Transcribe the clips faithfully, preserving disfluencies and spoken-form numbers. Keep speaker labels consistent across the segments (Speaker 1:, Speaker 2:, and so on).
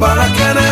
Speaker 1: Rubana Kene.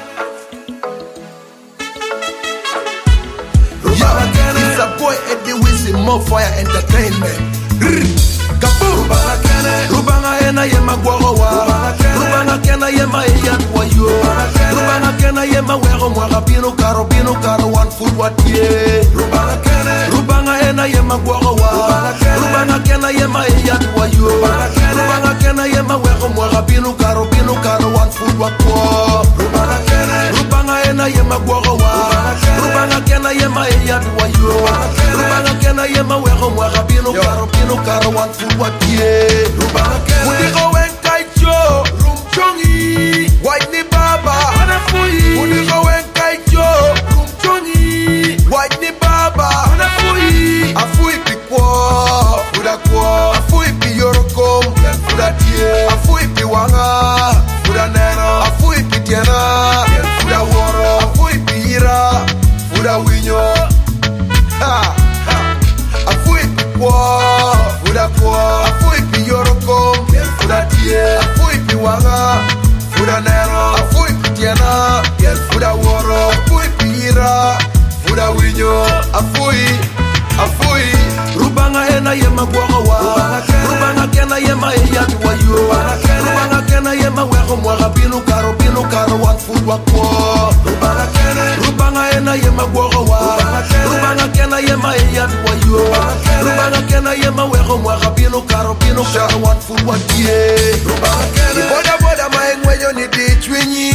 Speaker 1: Rubana Kene. It's a boy Eddie Wizzy, More Fire Entertainment. Kaboom. Rubana Kene. Rubana Ena Yema Guarowa. Rubana Kene Yema Eyat Wayo. Rubana Kene Yema Wero Mwara Bino Karo Bino Karo One Food Watie. Rubana Kene. Rubana Ena Yema Guarowa. Rubana Kene Yema Eyat Wayo. Rubana Kene Yema Wero Mwara Bino Karo Bino Karo One Food Wakwo. Rubana Kene. Rubana Ena Yema Guarowa. Rubana Kene Yema Eyat Wayo. Rubana Kene Yema Wero Mwara Bino Karo Bino Karo One Food Watie. Rubana Kene. Mudigo Wenkaicho. Rumchongi. White ni Baba. Anafui. Mudigo Wenkaicho. Rumchongi. White ni Baba. Anafui. Afui Pikwo. Fudakwo. Afui Piyorokom. Fudatie. Afui Piwanga. Fudanero. Afui Pitiana. Fudaworo. Afui Pira. Fudawinyo. Ha. Afui Pikwo. Fudakwo. Afui Piyorokom. Fudatie. Afui Piwanga. Fudanero. Afui Pitiana. Fudaworo. Afui Pira. Fudawinyo. Afui. Afui. Rubanga Ena Yema Guarowa. Rubanga Kene Yema Eyat Wayo. Rubanga Kene Yema Wero Mwara Bino Karo Bino Karo One Food Wakwo. Rubanga Kene. Rubanga Ena Yema Guarowa. Rubanga Kene Yema Eyat Wayo. Rubanga Kene Yema Wero Mwara Bino Karo Bino Karo One Food Watie. Rubanga Kene. Boda boda maengwenyo ni ditwinyi.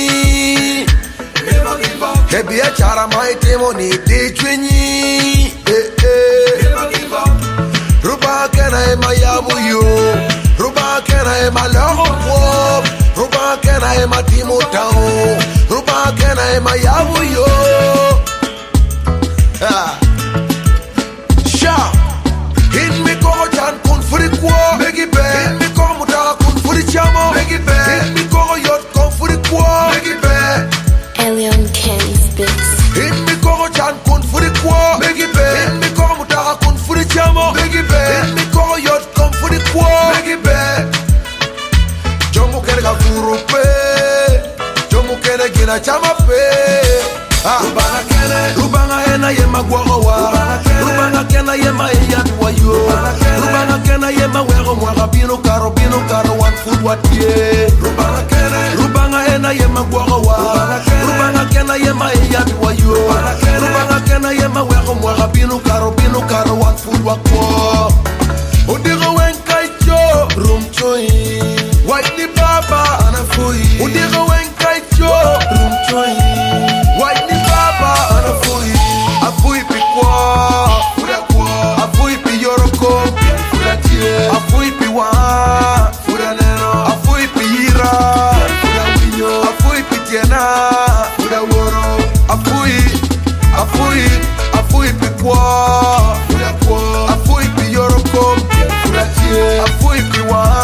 Speaker 1: Hebi a chara maitemo ni ditwinyi. Eh eh. Ruba Kene Ema Yabu yo. Ruba Kene Ema Loko. Ruba Kene Ema Timotao. Ruba Kene Ema Yabu yo. Ah. Sha. Hit me ko jan kun furi kwa. Begi be. Hit me ko mutara kun furi chamo. Begi be. Hit me ko yot kun furi kwa. Begi be.
Speaker 2: Alien Kenny's Beats.
Speaker 1: Hit me ko jan kun furi kwa. Begi be. Hit me ko mutara kun furi chamo. Begi be. Hit me ko yot kun furi kwa. Begi be. Jomu kere ka furu pe. Jomu kere gina chama pe. Ah. Rubana Kene. Rubanga Ena Yema Guarowa. Rubanga Kene Yema Eyat Wayo. Rubanga Kene Yema Wero Mwara Bino Karo Bino Karo One Food Watie. Rubana Kene. Rubanga Ena Yema Guarowa. Rubanga Kene Yema Eyat Wayo. Rubanga Kene Yema Wero Mwara Bino Karo Bino Karo One Food Wakwo. Udigo Wenkaicho. Rumchoi. White ni Baba. Anafui. Udigo Wenkaicho. Rumchoi. White ni Baba. Anafui. Afui Pikwa. Fudakwa. Afui Piyoroko. Fudatie. Afui Piwa. Fudanero. Afui Pira. Fudawinyo. Afui Pitiana. Fudaworo. Afui. Afui. Afui Pikwa. Fudakwa. Afui Piyoroko. Fudatie. Afui Piwa.